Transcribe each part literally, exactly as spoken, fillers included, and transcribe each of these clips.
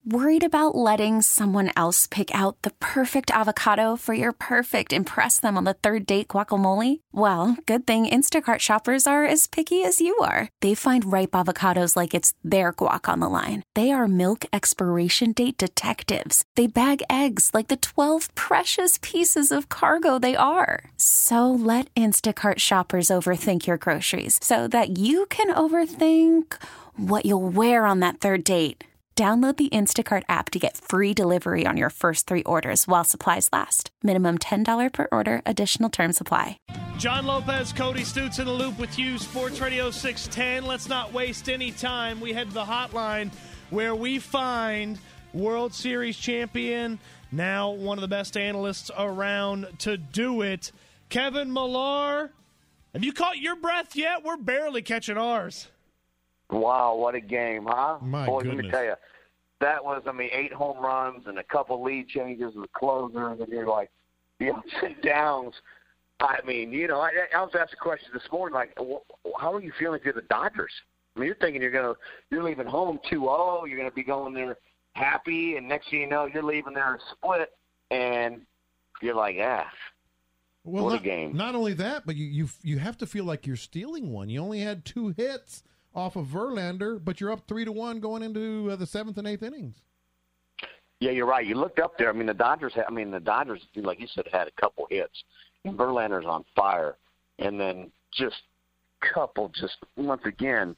Worried about letting someone else pick out the perfect avocado for your perfect impress them on the third date guacamole? Well, good thing Instacart shoppers are as picky as you are. They find ripe avocados like it's their guac on the line. They are milk expiration date detectives. They bag eggs like the twelve precious pieces of cargo they are. So let Instacart shoppers overthink your groceries so that you can overthink what you'll wear on that third date. Download the Instacart app to get free delivery on your first three orders while supplies last. Minimum ten dollars per order. Additional terms apply. John Lopez, Cody Stutes in the loop with you, Sports Radio six ten. Let's not waste any time. We head to the hotline where we find World Series champion, now one of the best analysts around to do it, Kevin Millar. Have you caught your breath yet? We're barely catching ours. Wow, what a game, huh? My Boys, goodness. let me tell you, that was, I mean, eight home runs and a couple lead changes with closers, and you're like, the ups and downs. I mean, you know, I, I was asked a question this morning, like, how are you feeling if you're the Dodgers? I mean, you're thinking you're going to, you're leaving home two oh, you're going to be going there happy, and next thing you know, you're leaving there split, and you're like, ah, well, what not, a game. Not only that, but you, you you have to feel like you're stealing one. You only had two hits off of Verlander, but you're up three to one going into uh, the seventh and eighth innings. Yeah, you're right. You looked up there. I mean, the Dodgers. I mean, the Dodgers, like you said, had a couple hits. And Verlander's on fire, and then just couple, just once again,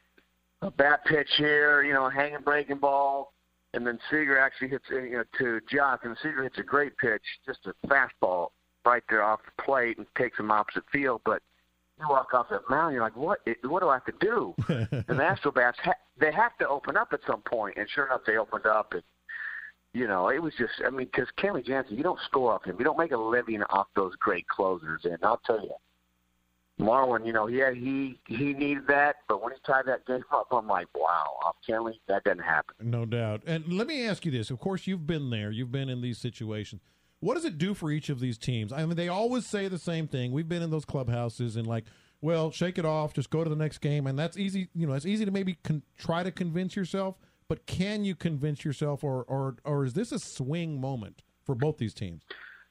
a bat pitch here, you know, a hanging breaking ball, and then Seager actually hits, you know, to Jock, and Seager hits a great pitch, just a fastball right there off the plate, and takes him opposite field, but. You walk off that mound, you're like, what? What do I have to do? And the Astrobats, ha- they have to open up at some point, and sure enough, they opened up. And you know, it was just, I mean, because Kenley Jansen, you don't score off him, you don't make a living off those great closers. And I'll tell you, Marwin, you know, yeah, he he needed that, but when he tied that game up, I'm like, wow, off Kenley, that didn't happen. No doubt. And let me ask you this: of course, you've been there, you've been in these situations. What does it do for each of these teams? I mean, they always say the same thing. We've been in those clubhouses and like, well, shake it off, just go to the next game. And that's easy. You know, it's easy to maybe con- try to convince yourself, but can you convince yourself, or, or, or is this a swing moment for both these teams?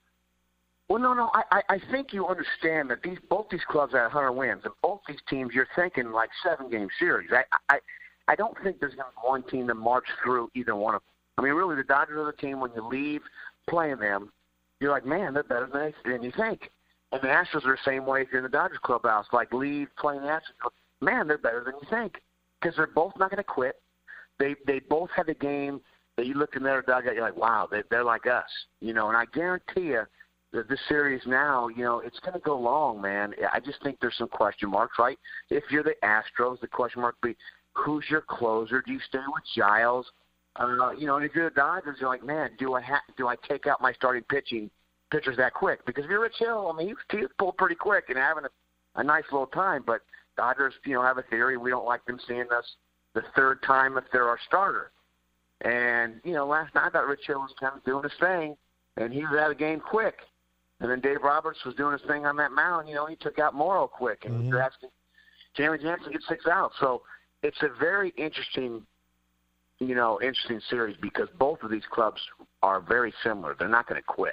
Well, no, no. I, I think you understand that these both these clubs had one hundred wins, and both these teams, you're thinking like seven-game series. I, I, I don't think there's going to be one team that march through either one of them. I mean, really, the Dodgers are the team when you leave playing them, you're like, man, they're better than, than you think. And the Astros are the same way if you're in the Dodgers clubhouse. Like, leave playing the Astros, man, they're better than you think. Because they're both not going to quit. They they both had a game that you look in their dugout, you're like, wow, they, they're like us. You know, and I guarantee you that this series now, you know, it's going to go long, man. I just think there's some question marks, right? If you're the Astros, the question mark would be, who's your closer? Do you stay with Giles? Uh, you know, and if you're the Dodgers, you're like, man, do I ha- do I take out my starting pitching pitchers that quick? Because if you're Rich Hill, I mean, he was pulled pretty quick and having a, a nice little time. But Dodgers, you know, have a theory. We don't like them seeing us the third time if they're our starter. And, you know, last night I thought Rich Hill was kind of doing his thing, and he was out of the game quick. And then Dave Roberts was doing his thing on that mound. You know, he took out Morrow quick. And mm-hmm. you're asking Kenley Jansen gets six out. So it's a very interesting you know, interesting series because both of these clubs are very similar. They're not going to quit.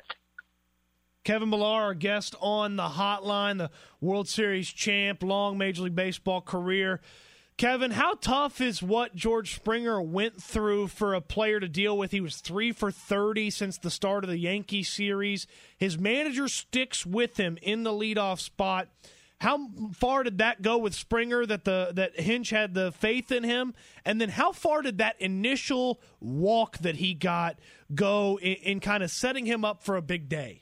Kevin Millar, our guest on the hotline, the World Series champ, long Major League Baseball career. Kevin, how tough is what George Springer went through for a player to deal with? He was three for thirty since the start of the Yankee series. His manager sticks with him in the leadoff spot. How far did that go with Springer, that the that Hinch had the faith in him? And then how far did that initial walk that he got go in, in kind of setting him up for a big day?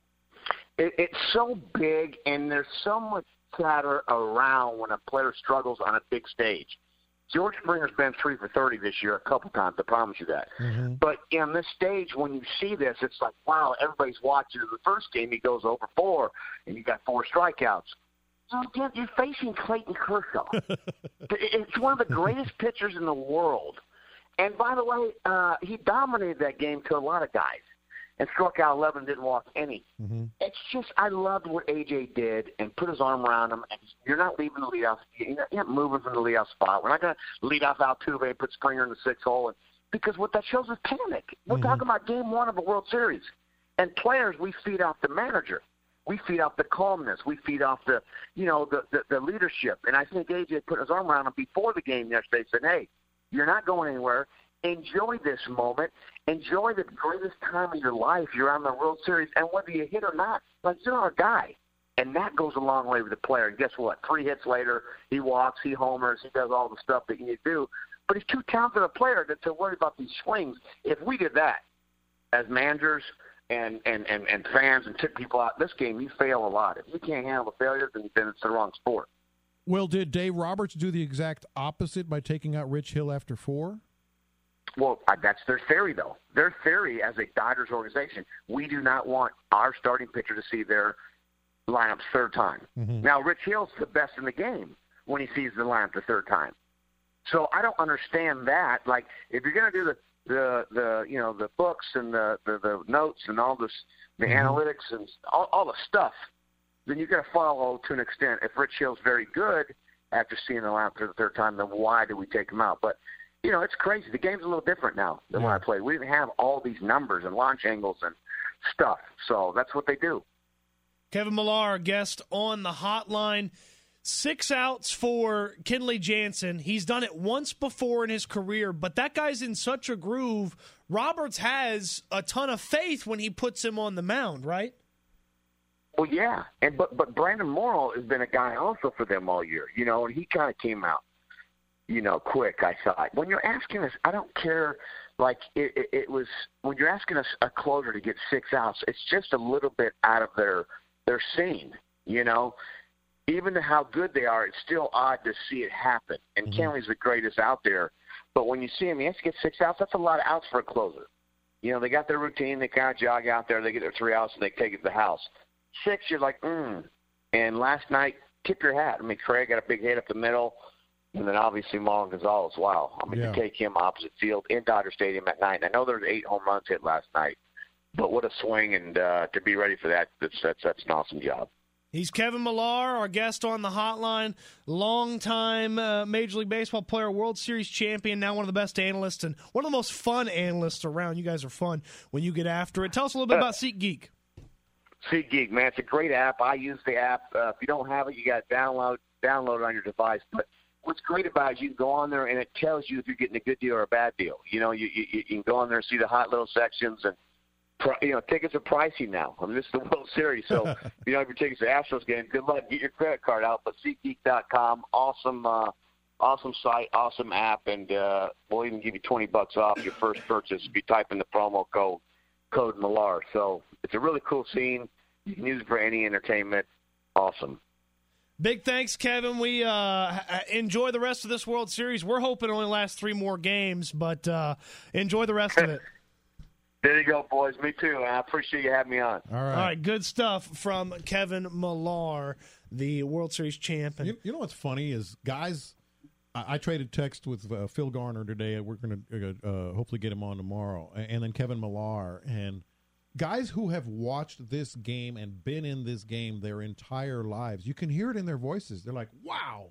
It, it's so big, and there's so much chatter around when a player struggles on a big stage. George Springer's been three for thirty this year a couple times, I promise you that. Mm-hmm. But in this stage, when you see this, it's like, wow, everybody's watching. In the first game, he goes over four, and you got four strikeouts. You're facing Clayton Kershaw. It's one of the greatest pitchers in the world. And by the way, uh, he dominated that game to a lot of guys and struck out eleven, didn't walk any. Mm-hmm. It's just, I loved what A J did and put his arm around him. And you're not leaving the leadoff. You're not moving from the leadoff spot. We're not going to lead off Altuve and put Springer in the sixth hole. And because what that shows is panic. We're Mm-hmm. talking about game one of a World Series. And players, we feed off the manager. We feed off the calmness. We feed off the, you know, the, the, the leadership. And I think A J put his arm around him before the game yesterday, said, hey, you're not going anywhere. Enjoy this moment. Enjoy the greatest time of your life. You're on the World Series. And whether you hit or not, like, you're our guy. And that goes a long way with the player. And guess what? Three hits later, he walks, he homers, he does all the stuff that you need to do. But he's too talented a player to, to worry about these swings. If we did that as managers and, and, and, and fans and took people out, this game, you fail a lot. If you can't handle the failure, then, then it's the wrong sport. Well, did Dave Roberts do the exact opposite by taking out Rich Hill after four? Well, that's their theory, though. Their theory as a Dodgers organization, we do not want our starting pitcher to see their lineup third time. Mm-hmm. Now, Rich Hill's the best in the game when he sees the lineup the third time. So I don't understand that. Like, if you're going to do the, the, the, you know, the books and the, the, the notes and all this, the mm-hmm. analytics and all, all the stuff, then you've got to follow to an extent. If Rich Hill's very good after seeing the lineup for the third time, then why do we take him out? But, you know, it's crazy. The game's a little different now than yeah. when I played. We didn't have all these numbers and launch angles and stuff. So that's what they do. Kevin Millar, guest on the hotline. Six outs for Kenley Jansen. He's done it once before in his career, but that guy's in such a groove. Roberts has a ton of faith when he puts him on the mound, right? Well, yeah, and but but Brandon Morrow has been a guy also for them all year, you know, and he kind of came out, you know, quick. I thought when you're asking us, I don't care. Like it, it, it was when you're asking us a closer to get six outs, it's just a little bit out of their their scene, you know. Even how good they are, it's still odd to see it happen. And mm-hmm. Kenley's the greatest out there. But when you see him, he has to get six outs. That's a lot of outs for a closer. You know, they got their routine. They kind of jog out there. They get their three outs, and they take it to the house. Six, you're like, mm. And last night, tip your hat. I mean, Craig got a big hit up the middle. And then obviously Marlon Gonzalez. Wow. I mean, yeah. to take him opposite field in Dodger Stadium at night. I know there's eight home runs hit last night. But what a swing. And uh, to be ready for that, that's, that's, that's an awesome job. He's Kevin Millar, our guest on the hotline, longtime uh, Major League Baseball player, World Series champion, now one of the best analysts and one of the most fun analysts around. You guys are fun when you get after it. Tell us a little bit about SeatGeek. SeatGeek, man, it's a great app. I use the app. Uh, if you don't have it, you got to download, download it on your device. But what's great about it is you can go on there and it tells you if you're getting a good deal or a bad deal. You know, you, you, you can go on there and see the hot little sections and you know, tickets are pricey now. I mean, this is the World Series, so if you don't have your tickets to Astros game, good luck. Get your credit card out. But SeatGeek dot com, awesome, uh, awesome site, awesome app, and uh, we'll even give you twenty bucks off your first purchase if you type in the promo code code Millar. So it's a really cool scene. You can use it for any entertainment. Awesome. Big thanks, Kevin. We uh, enjoy the rest of this World Series. We're hoping it only lasts three more games, but uh, enjoy the rest of it. There you go, boys. Me too. I appreciate you having me on. All right. All right, good stuff from Kevin Millar, the World Series champion. You, you know what's funny is, guys, I, I traded text with uh, Phil Garner today. We're going to uh, hopefully get him on tomorrow. And then Kevin Millar. And guys who have watched this game and been in this game their entire lives, you can hear it in their voices. They're like, wow.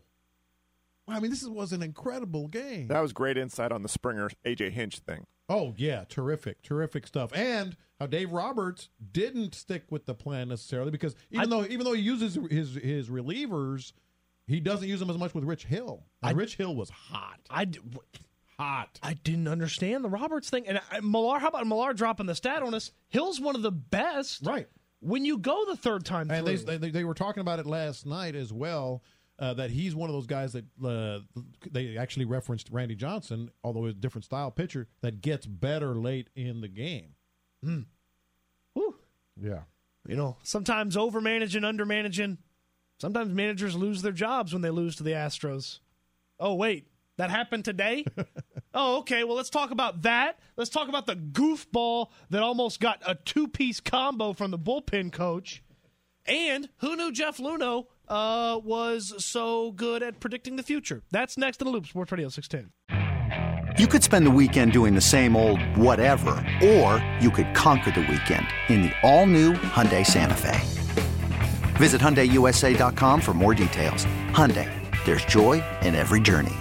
I mean, this was an incredible game. That was great insight on the Springer A J Hinch thing. Oh, yeah, terrific, terrific stuff. And how Dave Roberts didn't stick with the plan necessarily because even I, though even though he uses his his relievers, he doesn't use them as much with Rich Hill. And I, Rich Hill was hot. I, hot. I didn't understand the Roberts thing. And I, Millar, how about Millar dropping the stat on us? Hill's one of the best. Right. When you go the third time and through. They, they, they were talking about it last night as well. Uh, that he's one of those guys that uh, they actually referenced Randy Johnson, although a different style pitcher, that gets better late in the game. Mm. Whew. Yeah. You know, sometimes over-managing, under-managing. Sometimes managers lose their jobs when they lose to the Astros. Oh, wait, that happened today? Oh, okay, well, let's talk about that. Let's talk about the goofball that almost got a two-piece combo from the bullpen coach. And who knew Jeff Luhnow uh, was so good at predicting the future? That's next in the Loop, Sports Radio six ten. You could spend the weekend doing the same old whatever, or you could conquer the weekend in the all-new Hyundai Santa Fe. Visit Hyundai U S A dot com for more details. Hyundai, there's joy in every journey.